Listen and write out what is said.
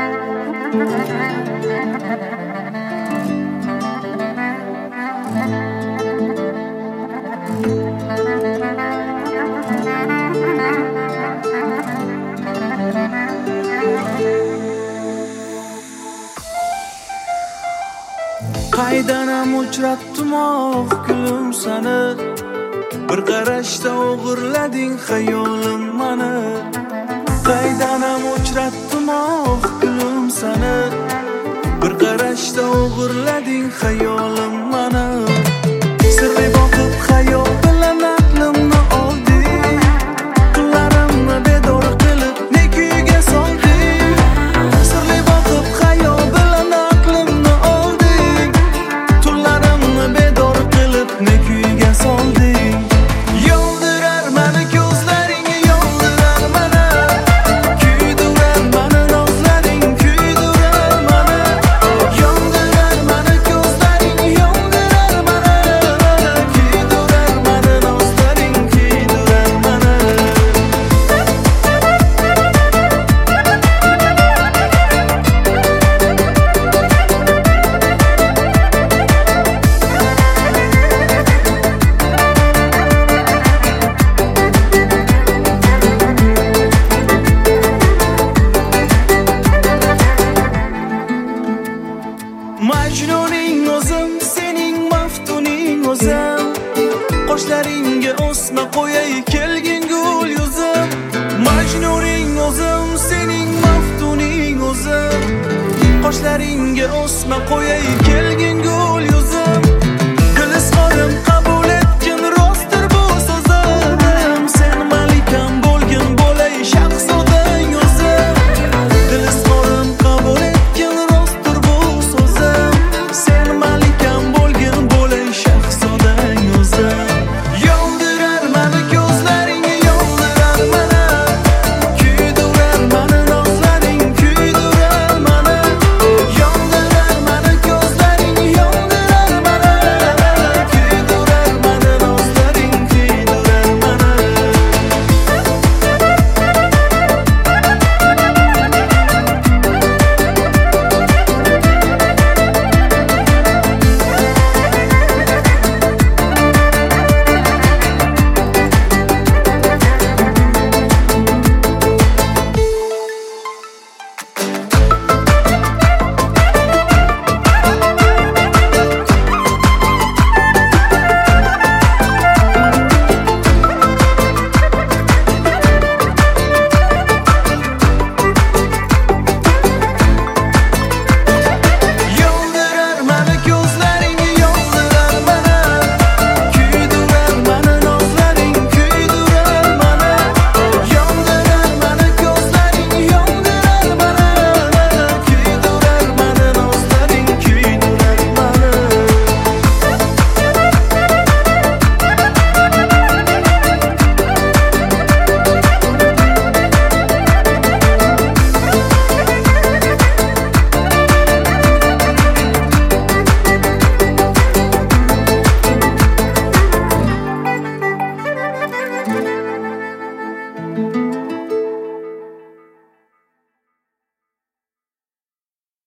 Qaydanam uchratdim gülüm seni, bir qarashda o'g'irlading xayolim mani. Qaydanam uchratdim gülüm seni, bir qarashda o'g'irlading xayolim mani. Sirli boqib xayol bilan aqlimni olding, kunlarimni bedor qilib ne kuyga solding. Sirli boqib xayol bilan aqlimni olding, tunlarimni bedor qilib ne kuyga solding. Yoldirar mani ko'zlaring, yoldirar mani, kuydirar mani rozlaring, kuydirar mani. Yoldirar mani ko'zlaring, yoldirar mani, kuydirar mani rozlaring, kuydirar mani. Majnuning o'zim, sening maftuning o'zim, qoshlaringga o'sma qo'yay kelgin gul yuzim. Majnuning o'zim, sening maftuning o'zim, qoshlaringga o'sma qo'yay kelgin